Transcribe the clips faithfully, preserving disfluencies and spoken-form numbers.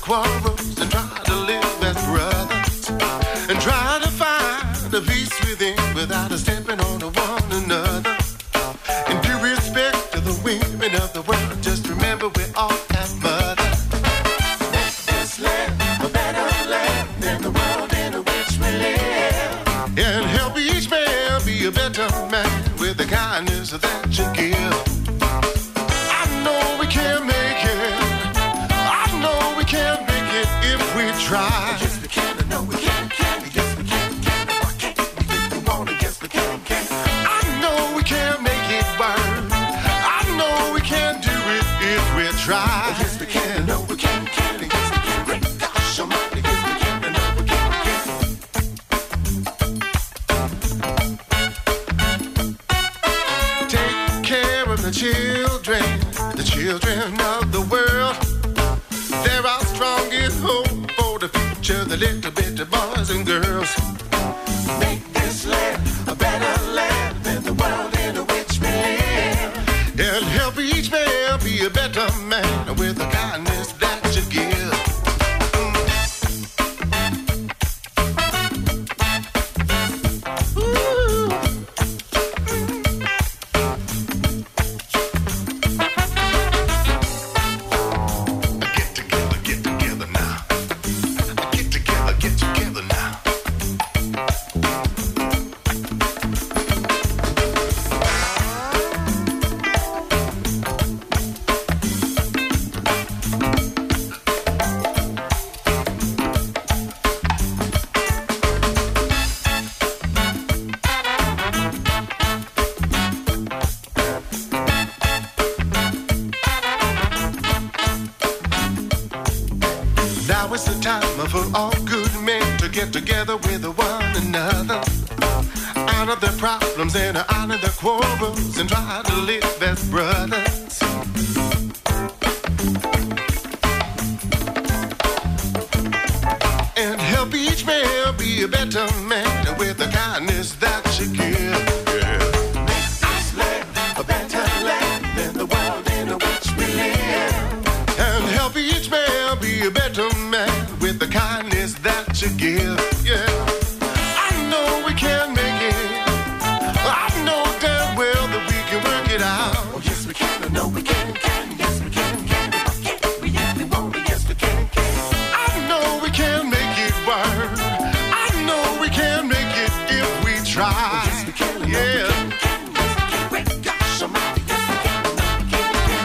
quarrels and try to live as brothers and try to find the peace within without a stepping on one another. And due respect to the women of the world, just remember we all have mothers. Make this land a better land than the world in which we live. And help each man be a better man with the kindness that you give. I know we can make it. I know we can make it if we try. Yes, we can. I know we can. Can. Yes, we can. Can. Why can't we if we want it? Yes, we can. Can. I know we can make it work. I know we can do it if we try. Yes, we can. I know we can. Can. Yes, we can. Great gosh, almighty. Yes, we can. I know we can. Can. Take care of the children, the children of the world. They're our strongest hope for the future, the little bitty boys and girls. Make this land a better land than the world in which we live. And help each man be a better man with the kindness that you give. Now it's the time for all good men to get together with one another, out of their problems and out of their quarrels, and try to live as brothers. And help each man be a better man with the kindness that you give. Yeah. Make this land a better land than the world in which we live. And help each man be a better man with the kindness that you give. Yeah, I know we can make it. I know damn well that we can work it out. Oh yes we can. I know we can. Can. Yes we can. Can. Why can't we if we want it? Yes we can. Can. I know we can make it work. I know we can make it if we try. Oh yes we can. I know yeah. We can. Can. Yes we can. Great gosh almighty. Yes we can. I know we can. Can.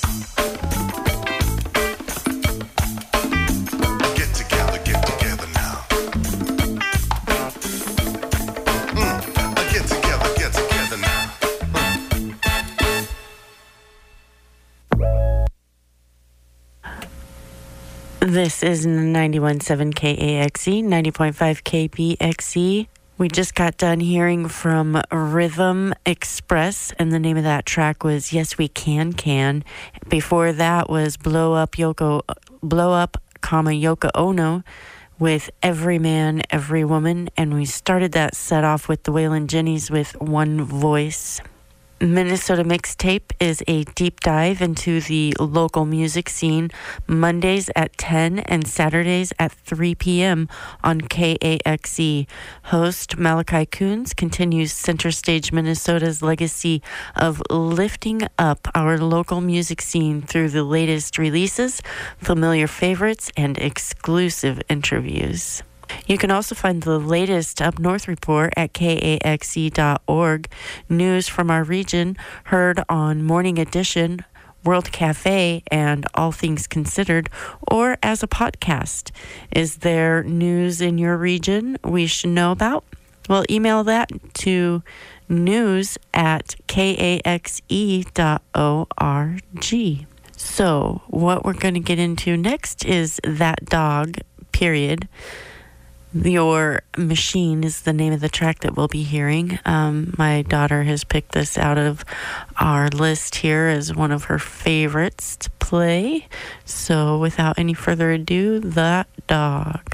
This is ninety-one point seven K A X E, ninety point five K B X E. We just got done hearing from Rhythm Express, and the name of that track was Yes We Can Can. Before that was Blow Up Yoko, Blow Up, comma Yoko Ono with Every Man, Every Woman, and we started that set off with the Waylon Jennings with One Voice. Minnesota Mixtape is a deep dive into the local music scene, Mondays at ten and Saturdays at three p.m. on K A X E. Host Malachi Coons continues Center Stage Minnesota's legacy of lifting up our local music scene through the latest releases, familiar favorites, and exclusive interviews. You can also find the latest Up North report at K A X E dot org. News from our region heard on Morning Edition, World Cafe, and All Things Considered, or as a podcast. Is there news in your region we should know about? Well, email that to news at K A X E dot org. So, what we're going to get into next is That Dog, period. Your Machine is the name of the track that we'll be hearing. Um, my daughter has picked this out of our list here as one of her favorites to play. So without any further ado, That Dog.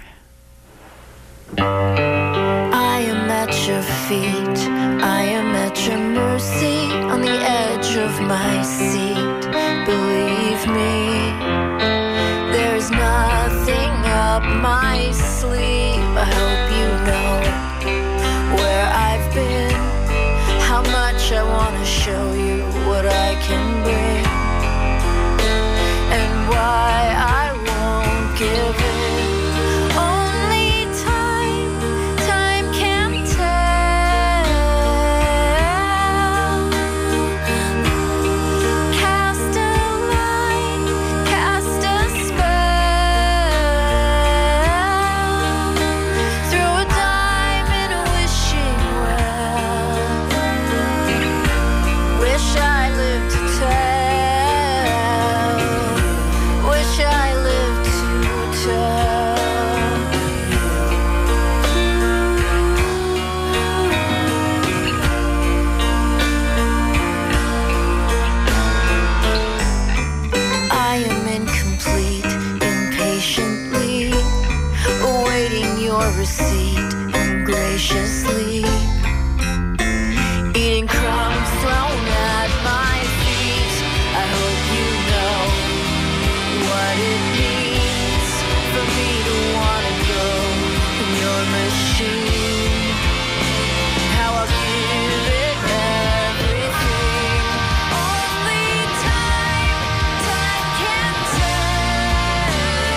I am at your feet, I am at your mercy, on the edge of my seat. Believe me, there's nothing seat and graciously eating crumbs thrown at my feet. I hope you know what it means for me to wanna go in your machine. How I'll give it everything. Only time, time can tell.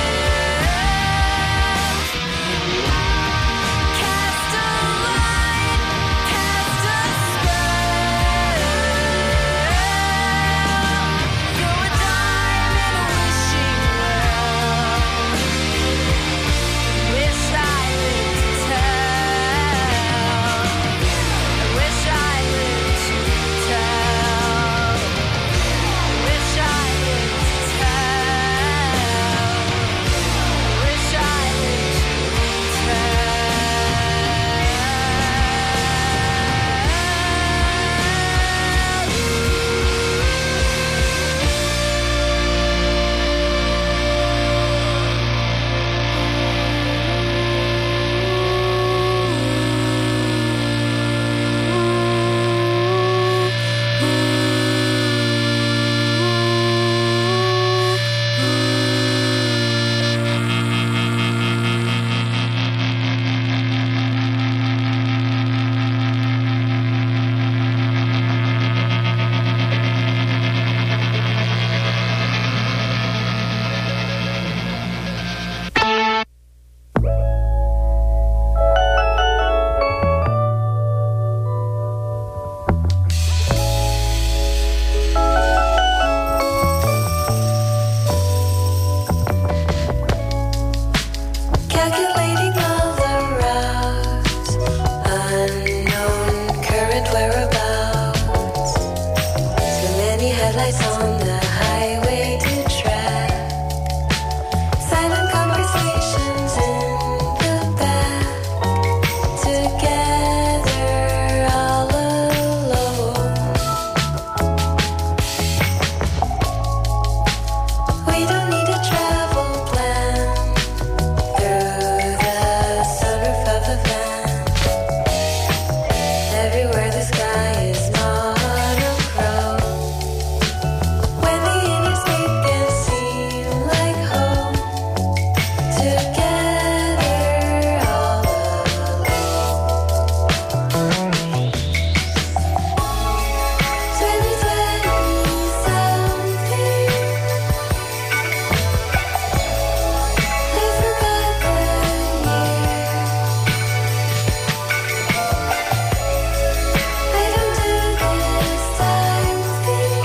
Cast a line, cast a spell. Throw a dime in a wishing well. Wish I lived to tell. I wish I lived to tell. I wish I lived to tell. I wish I lived to calculating all the routes, unknown current whereabouts. Too many headlights on the highway to track. Silent conversations in the back. Together all alone. We don't need a travel plan through the sunroof of a van. Everywhere the sky is monochrome. When the interstate can seem like home. Together all alone. Twenty twenty something. I forgot the year. I don't do this time thing.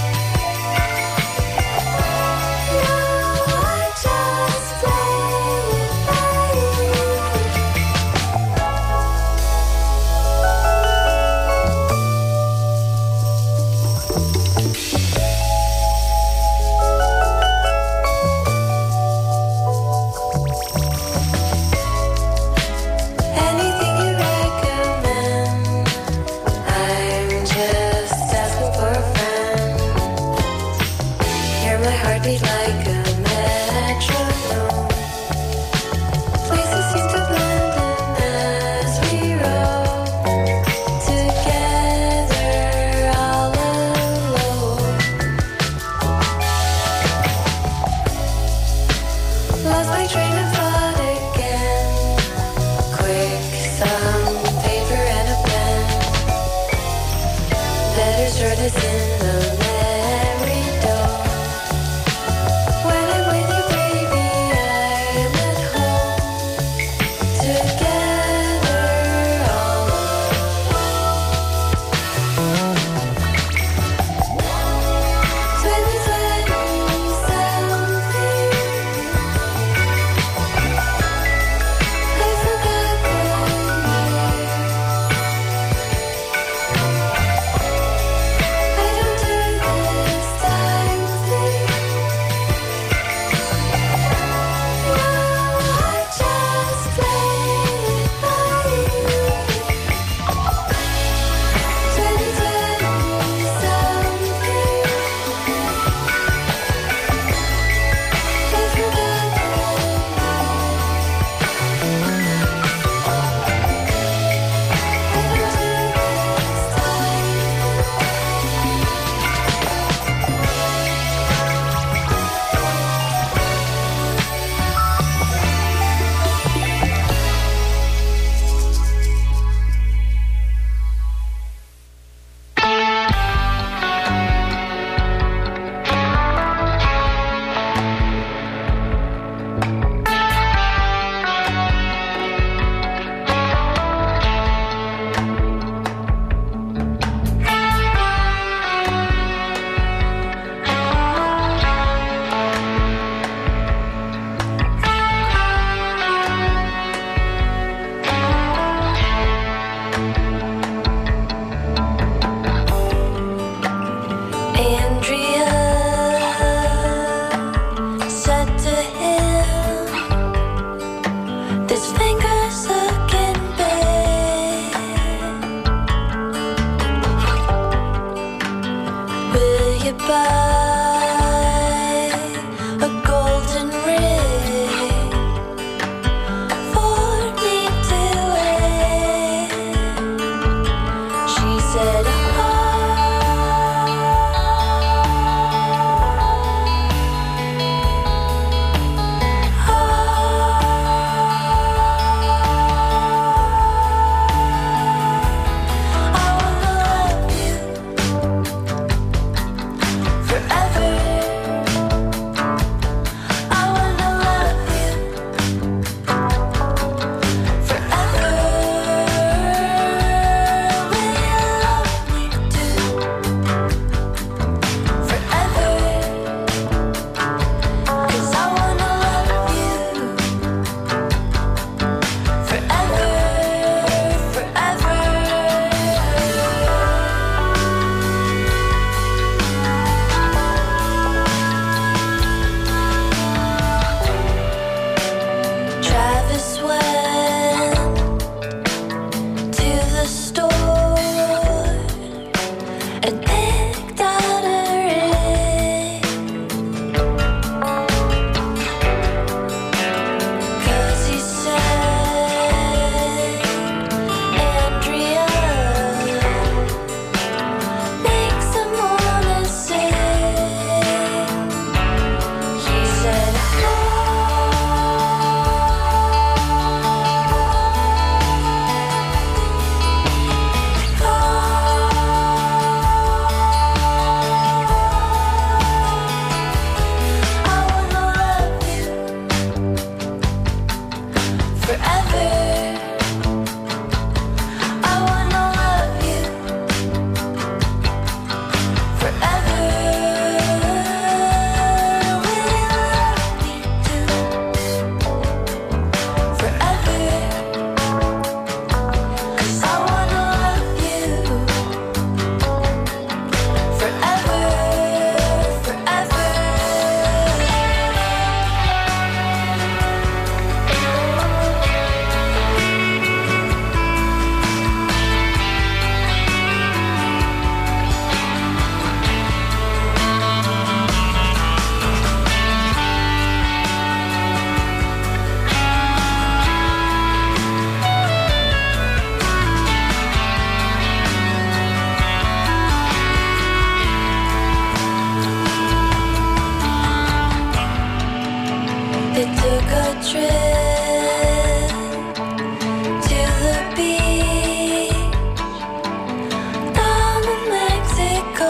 No, I just play it by ear. Anything you recommend, I'm just asking for a friend. Hear my heartbeat like a metronome. Places seem to blend in as we roll. Together all alone. Lost my train of thought again. Quick, some paper and a pen. Better shortness in the memory dome. When I'm with you, baby, I'm at home. Together all alone. Twenty twenty something. I forgot the year. I don't do it by a golden ring for me to wear. She said, they took a trip to the beach down in Mexico.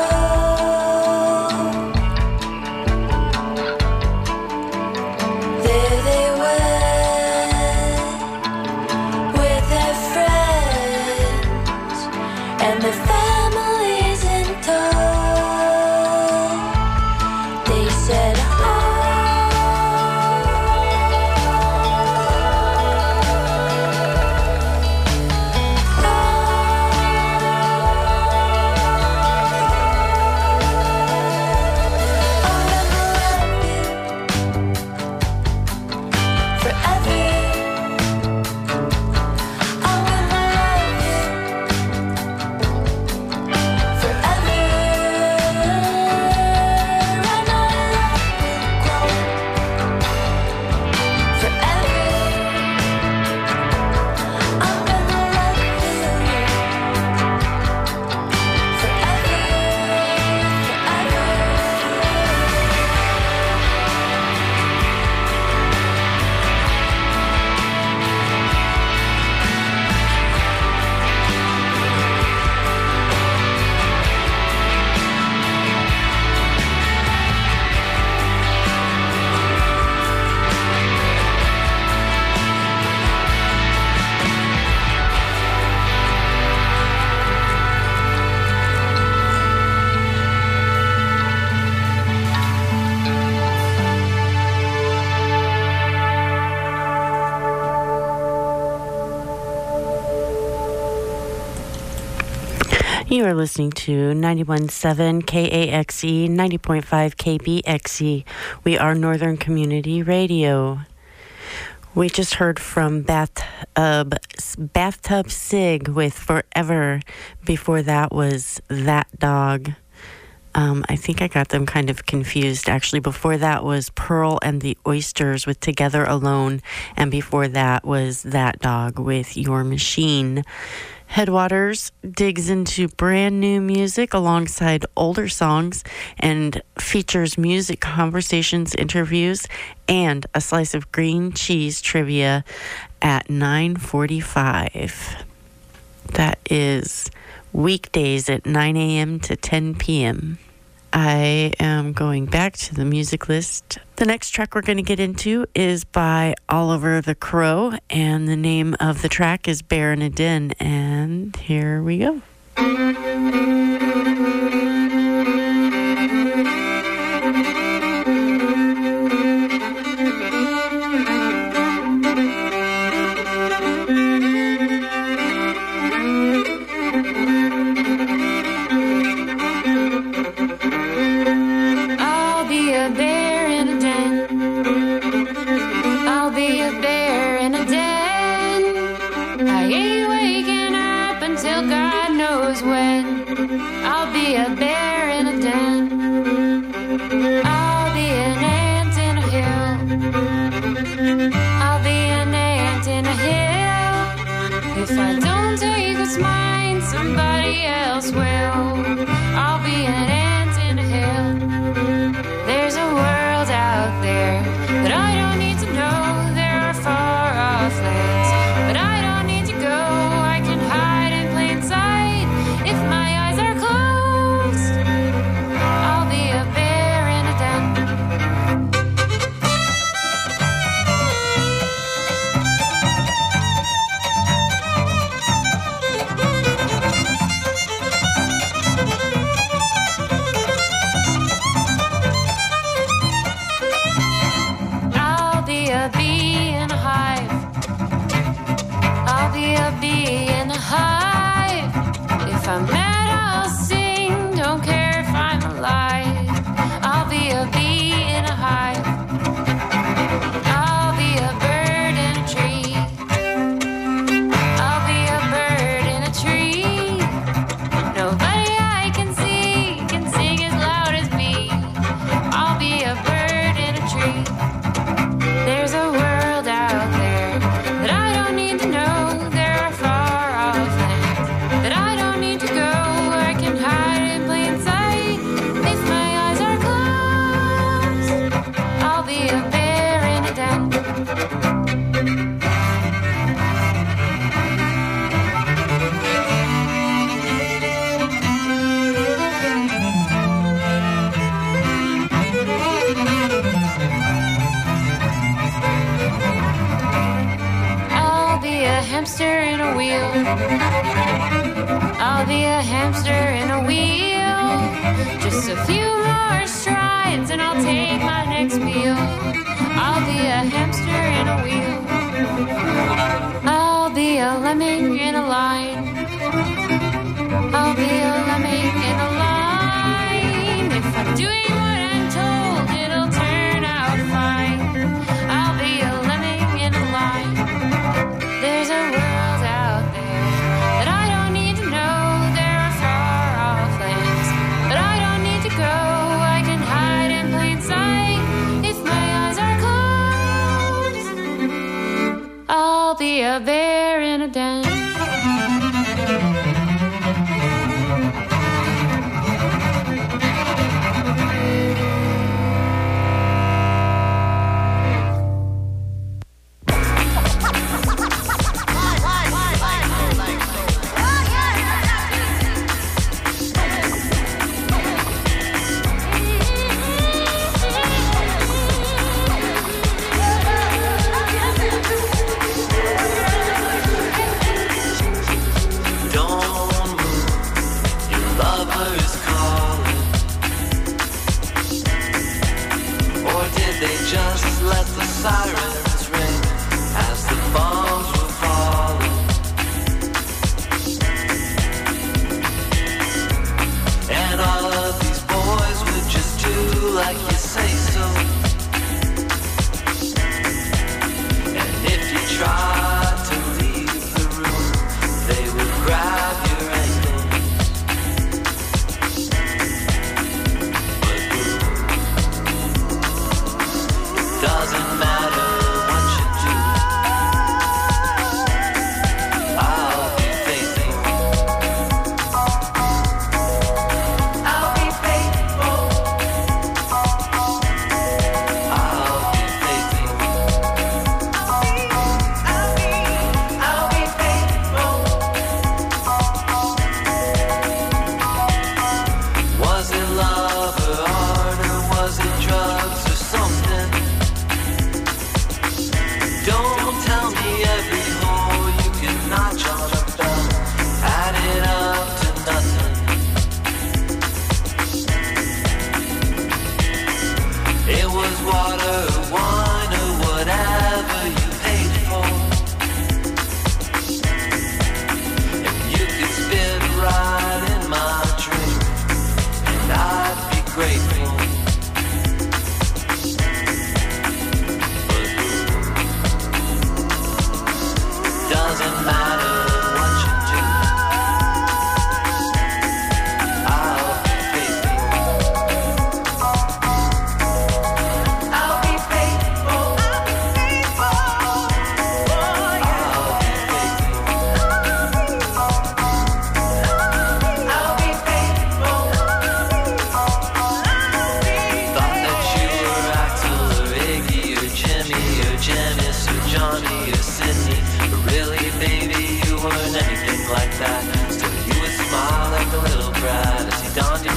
There they went with their friends and their families in tow. They said, You are listening to ninety-one point seven K A X E, ninety point five K B X E. We are Northern Community Radio. We just heard from Bathtub, Bathtub Sig with Forever. Before that was That Dog. Um, I think I got them kind of confused. Actually, before that was Pearl and the Oysters with Together Alone, and before that was That Dog with Your Machine. Headwaters digs into brand new music alongside older songs and features music conversations, interviews, and a slice of green cheese trivia at nine forty-five. That is weekdays at nine a.m. to ten p.m. I am going back to the music list. The next track we're going to get into is by Oliver the Crow, and the name of the track is Bear in a Den, and here we go.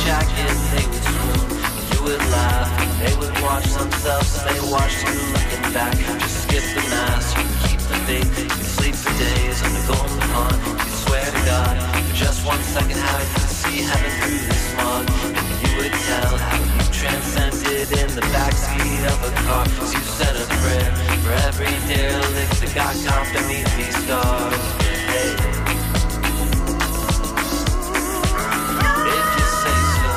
jacket, they would swoon. You would laugh, they would watch themselves as they watched you looking back. Just skip the mask, you can keep the faith. You can sleep for days on the golden pond. You can swear to God for just one second how you could see heaven through the smog. And you would tell how you transcended in the backseat of a car. As you said a prayer for every derelict that got caught beneath these stars. Hey. If you say so,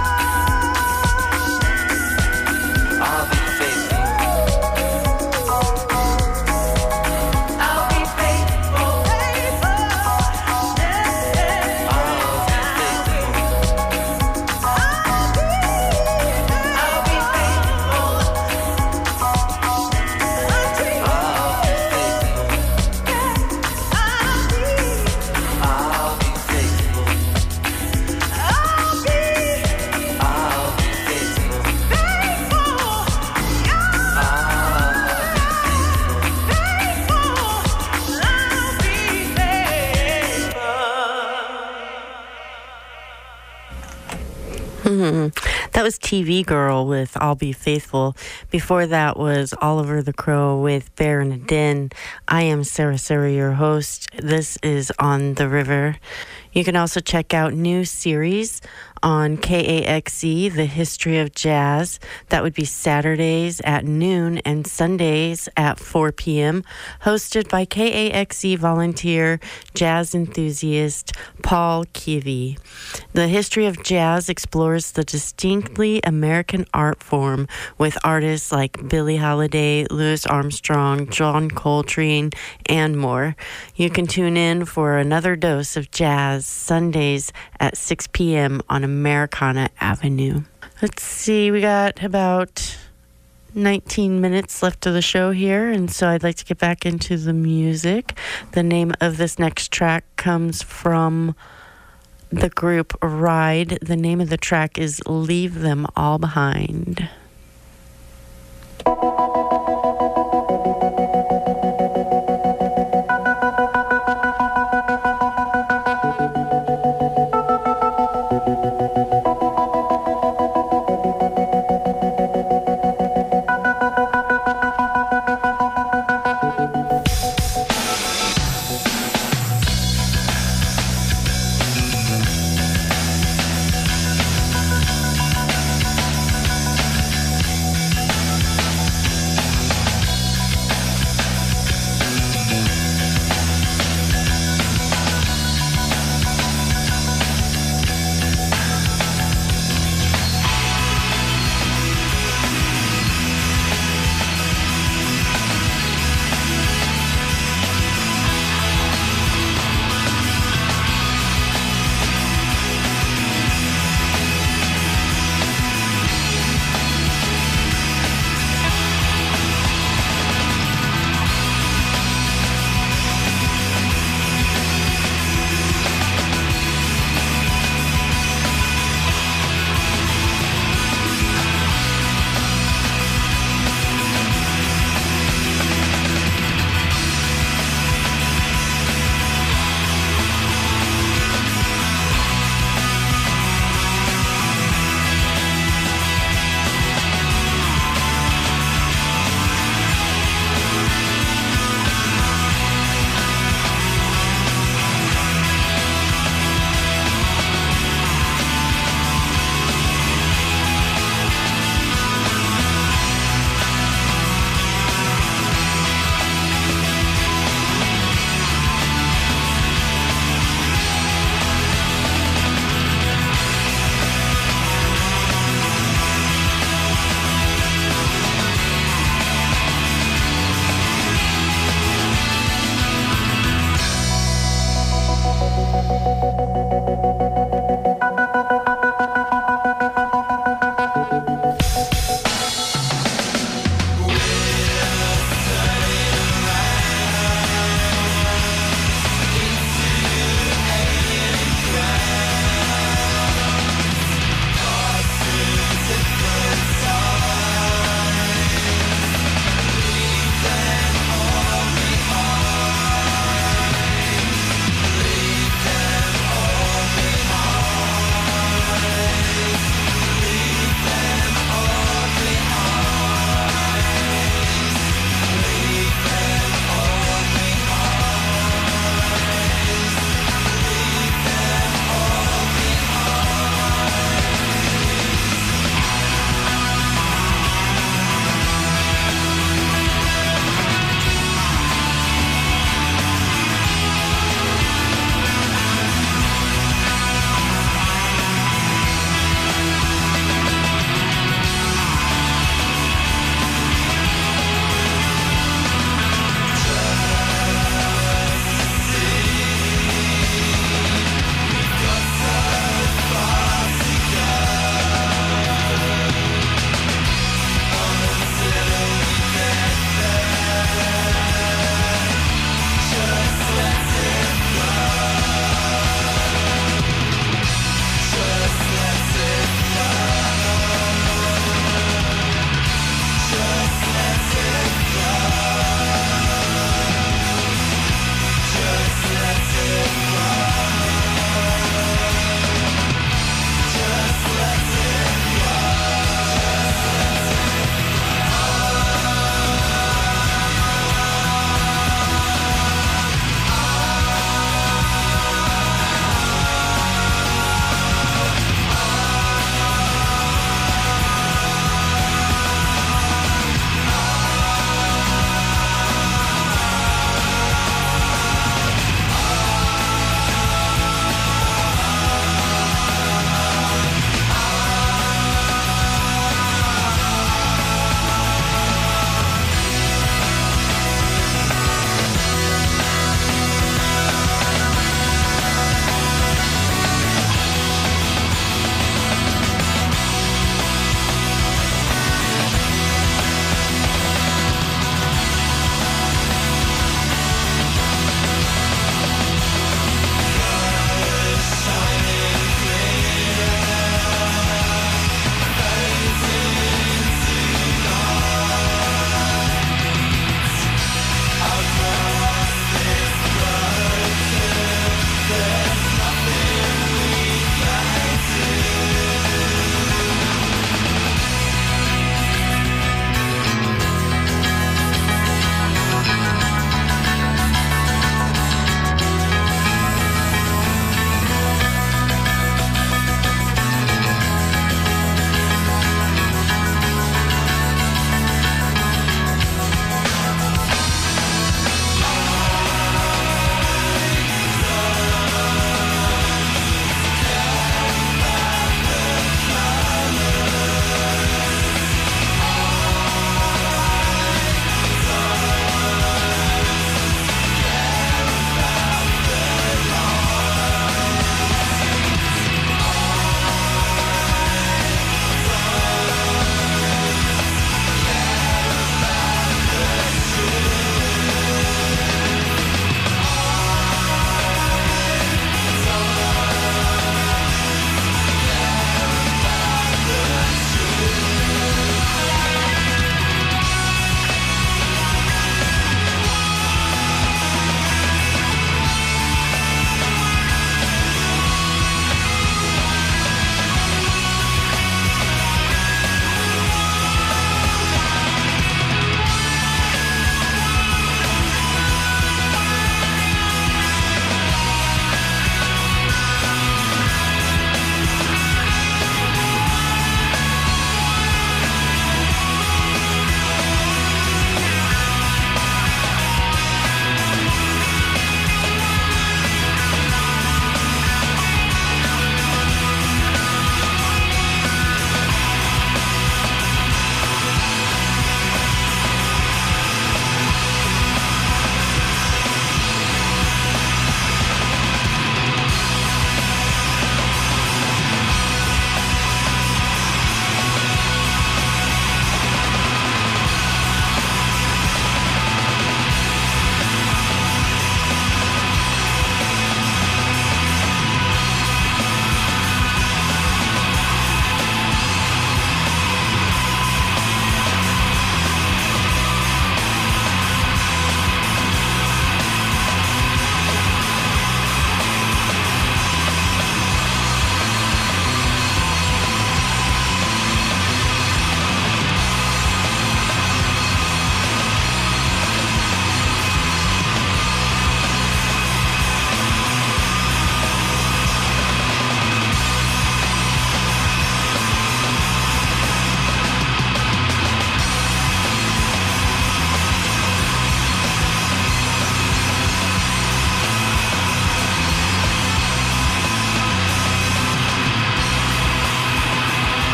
I'll be faithful. I'll be faithful. I'll be faithful. I'll be faithful. Mhm. That was T V Girl with I'll Be Faithful. Before that was Oliver the Crow with Bear in a Den. I am Sarah Sarah, your host. This is On the River. You can also check out new series on K A X E, The History of Jazz. That would be Saturdays at noon and Sundays at four p.m. Hosted by K A X E volunteer jazz enthusiast Paul Kivy. The History of Jazz explores the distinctly American art form with artists like Billie Holiday, Louis Armstrong, John Coltrane, and more. You can tune in for another dose of jazz Sundays at six p.m. on Americana Avenue. Let's see, we got about nineteen minutes left of the show here, and so I'd like to get back into the music. The name of this next track comes from the group Ride. The name of the track is Leave Them All Behind. Leave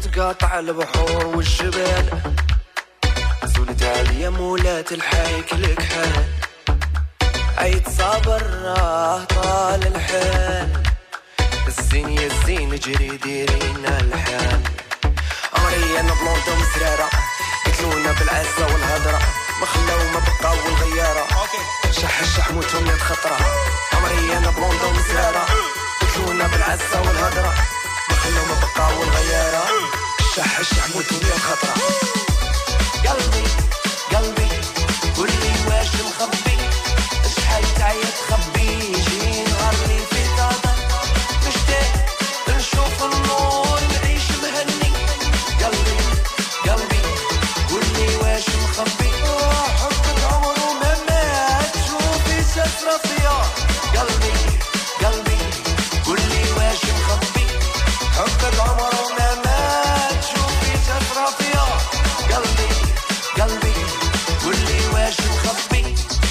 قاطع البحور والجبال زولت عليا مولات الحي كلك حال عيد صابر راه طال الحال الزين يا الزين جري ديرينا الحال عمري انا بلوندو مسرارة قتلونا بالعزة والهضرة ما خلاو ما بقاو الغيارة شح الشح موتهم يد خطرة عمري انا بلوندو مسرارة قتلونا بالعزة والهضرة ما خلاو ما بقاو الغيارة شح الشح موتهم يد خطرة قلبي قلبي قولي واش مخبي شحال تعيا تخبي يجي نهار لي في قدر مشتاق نشوف النور نعيش مهني قلبي قلبي قولي واش مخبي حبك عمره ما مات شوفي سفرة فيا قلبي قلبي قولي واش مخبي حبك عمره ما مات شوفي سفرة فيا قلبي قلبي قولي واش مخبي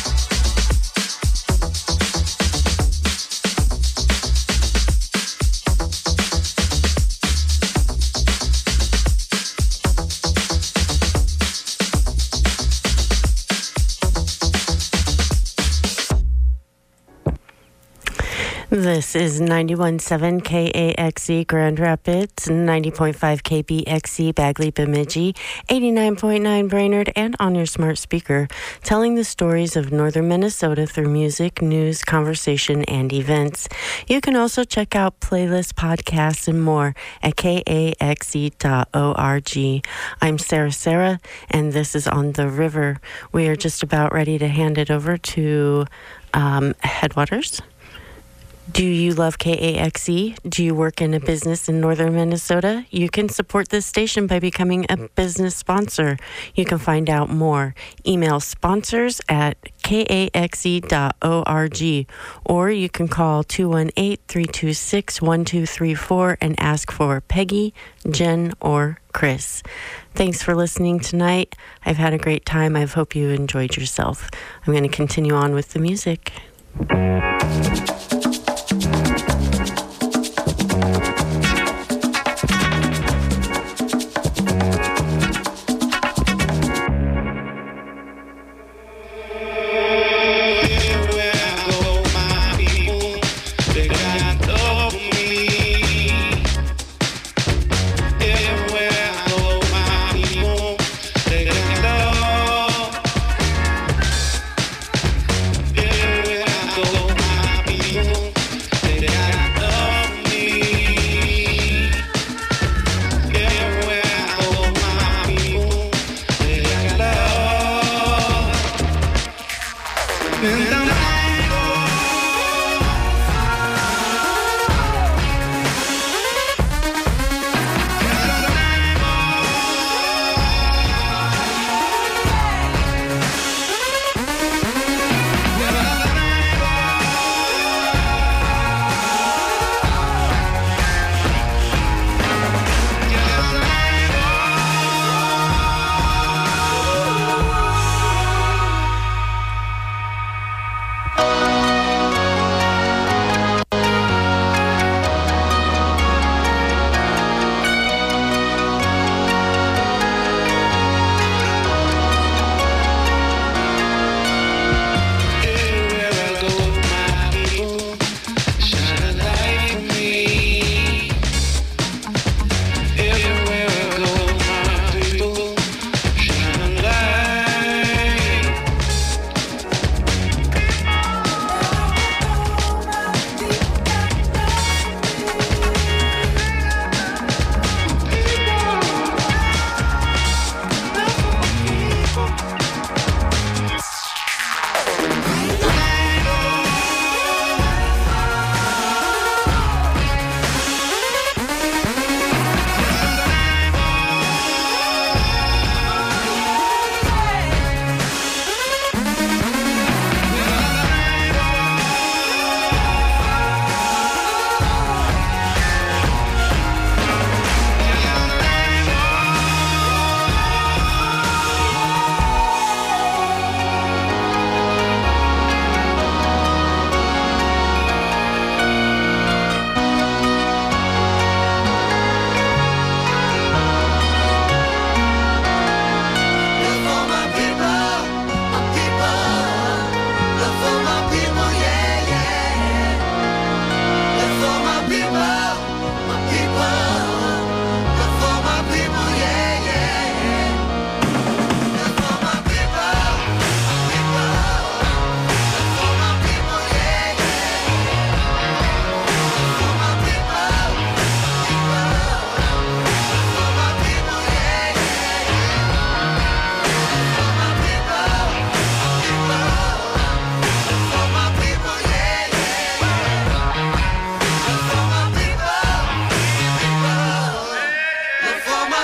This is ninety-one point seven K A X E Grand Rapids, ninety point five K B X E Bagley Bemidji, eighty-nine point nine Brainerd, and on your smart speaker, telling the stories of northern Minnesota through music, news, conversation, and events. You can also check out playlists, podcasts, and more at K A X E dot org. I'm Sarah Sarah, and this is On the River. We are just about ready to hand it over to um, Headwaters. Do you love K A X E? Do you work in a business in northern Minnesota? You can support this station by becoming a business sponsor. You can find out more. Email sponsors at K A X E dot org, or you can call two one eight, three two six, one two three four and ask for Peggy, Jen, or Chris. Thanks for listening tonight. I've had a great time. I hope you enjoyed yourself. I'm going to continue on with the music. People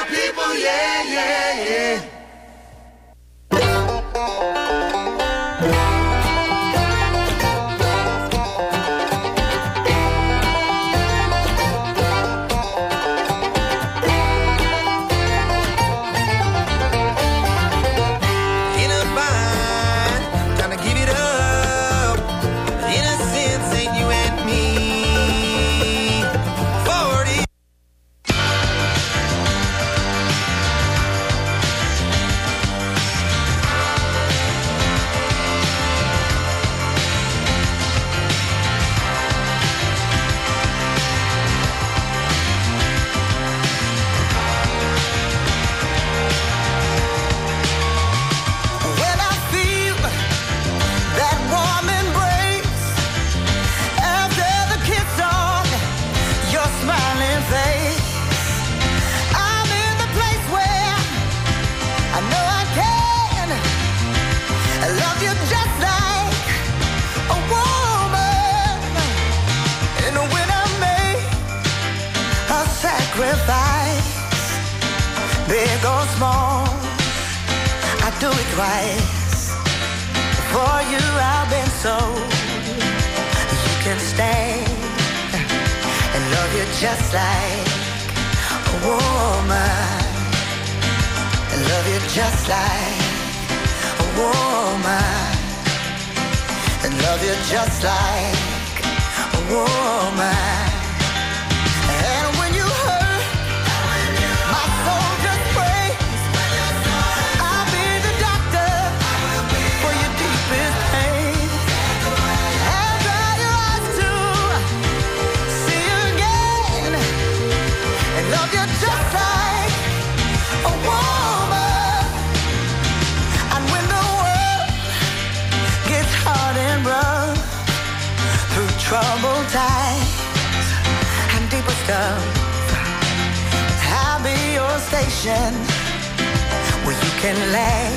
people, yeah, yeah, yeah. In a bind, trying to give it up. Innocence ain't you and me. Forty. When I feel that warm embrace after the kiss on your smiling face, I'm in the place where I know I can love you just like a woman. And when I make a sacrifice, big or small, I do it twice. For you I've been so you can stay and love you just like a woman. And love you just like a woman. And love you just like a woman. And when you hurt, my soul just breaks. I'll be the doctor for your deepest pain. And dry your eyes to see again. And love you just like a woman. And when the world gets hard and rough, through troubled times and deeper stuff, I'll be your station where you can lay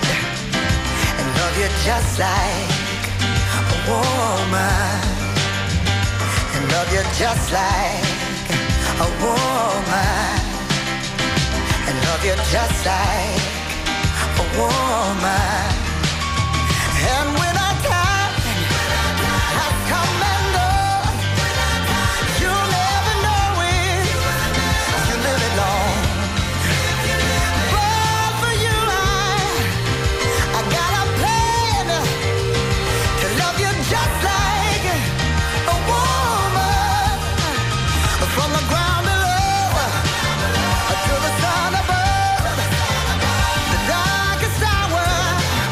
and love you just like a woman. And love you just like a woman. And love you just like a woman. And when I can, I've come and gone. You'll never know it. You live it long. But for you, I, I got a plan to love you just like a woman. From the ground below to the sun above, the darkest hour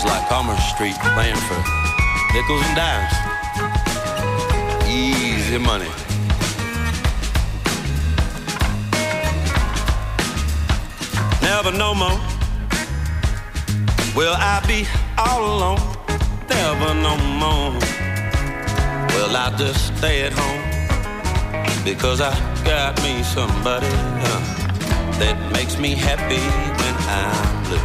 Feels like Commerce Street playing for nickels and dimes. Easy money. Never no more will I be all alone. Never no more will I just stay at home, because I got me somebody uh, that makes me happy when I'm blue.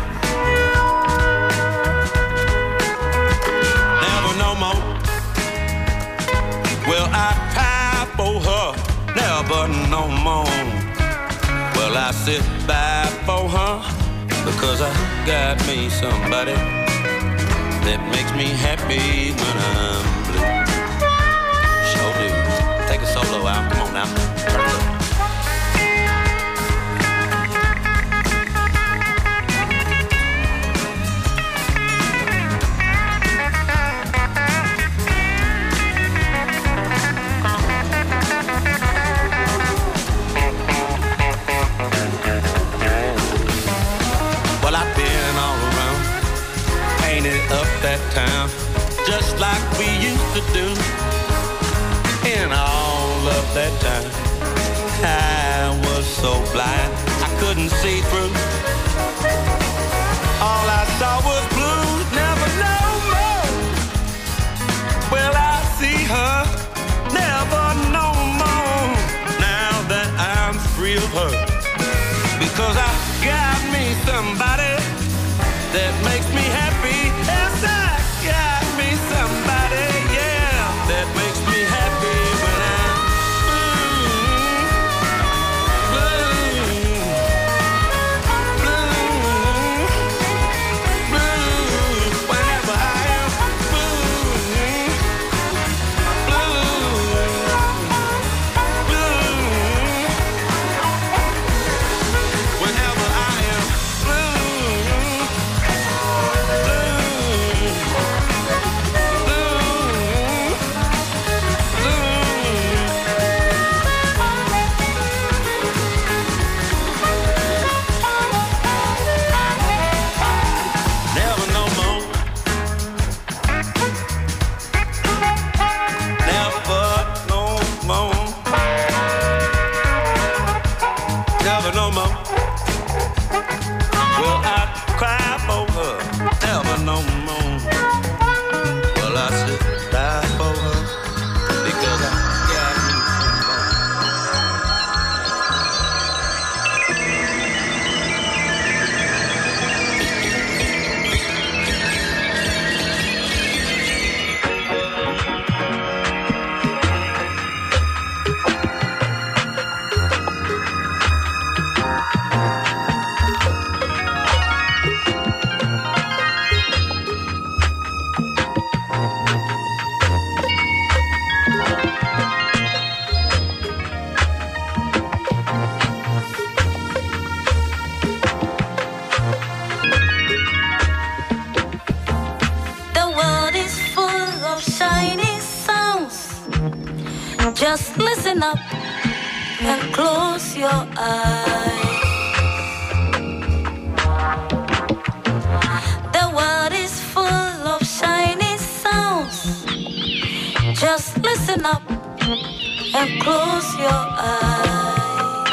Never no more will I cry for her. Never no more will I sit by for her, because I got me somebody that makes me happy when I'm blue. Sure do. Take a solo out. Come on now. Turn it up. Up that town, just like we used to do. In all of that time, I was so blind I couldn't see through. All I saw was blue. Never no more will I see her. Never no more now that I'm free of her, because I got me somebody that makes me happy. Yes, I got me somebody, yeah, that makes me happy when I'm blue, blue, blue, blue. Whenever I am blue, blue, blue. Whenever I am blue. Just listen up and close your eyes. The world is full of shiny sounds. Just listen up and close your eyes.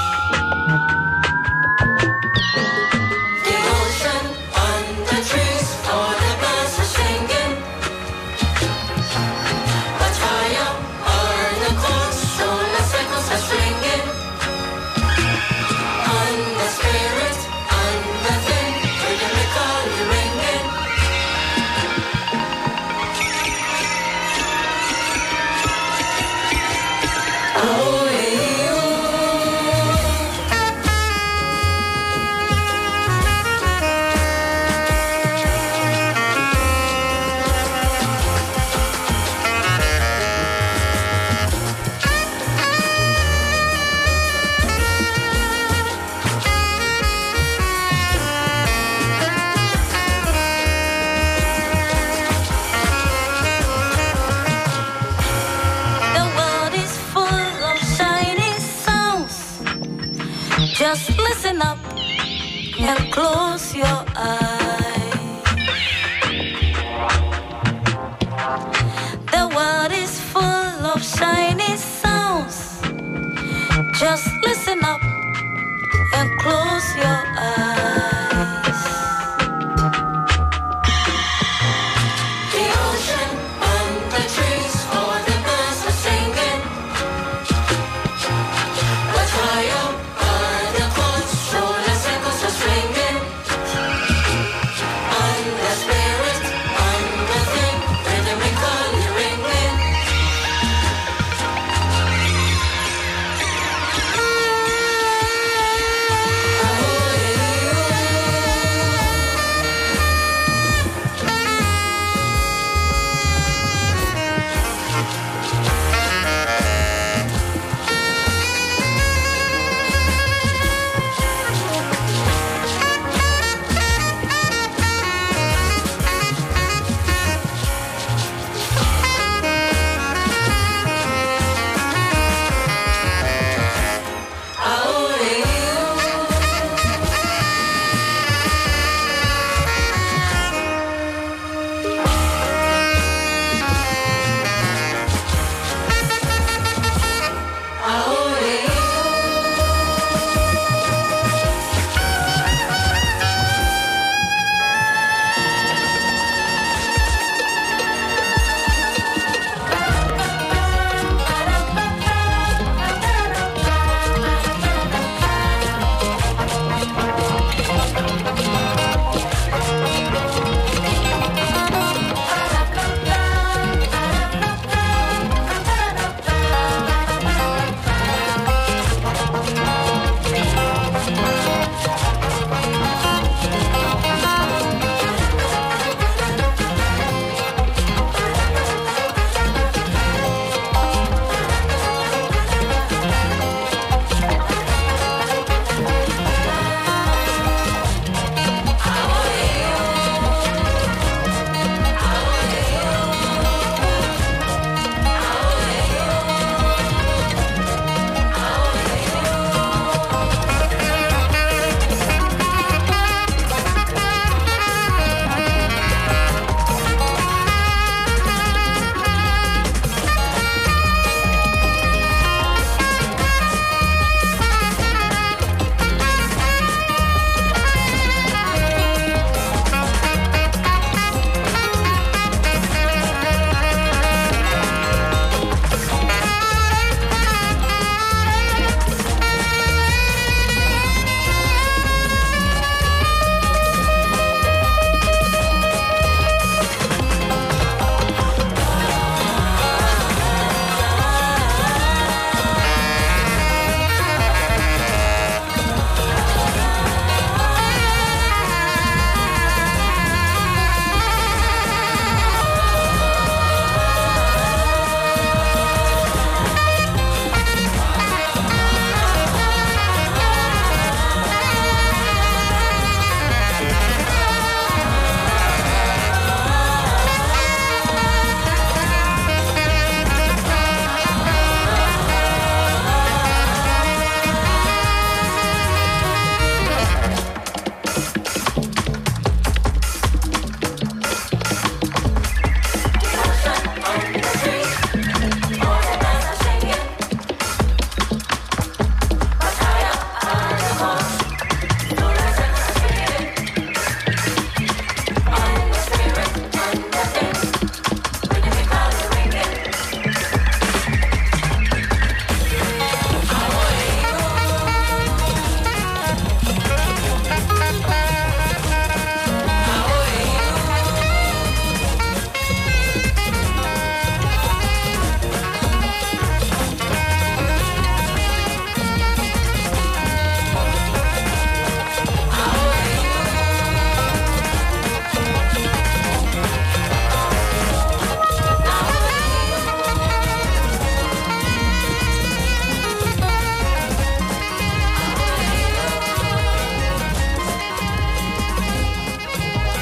The ocean under trees, all the birds are singing. But high up swinging on the spirit, on the thing, rhythmically ringing. Oh, just listen up and close your eyes.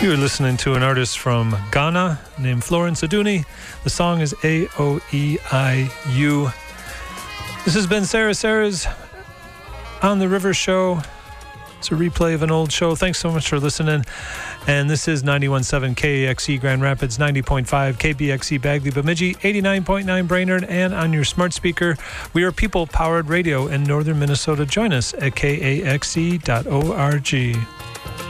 You're listening to an artist from Ghana named Florence Aduni. The song is A O E I U. This has been Sarah Sarah's On the River show. It's a replay of an old show. Thanks so much for listening. And this is ninety-one point seven K A X E Grand Rapids, ninety point five K B X E Bagley Bemidji, eighty-nine point nine Brainerd, and on your smart speaker. We are people-powered radio in northern Minnesota. Join us at K A X E dot org.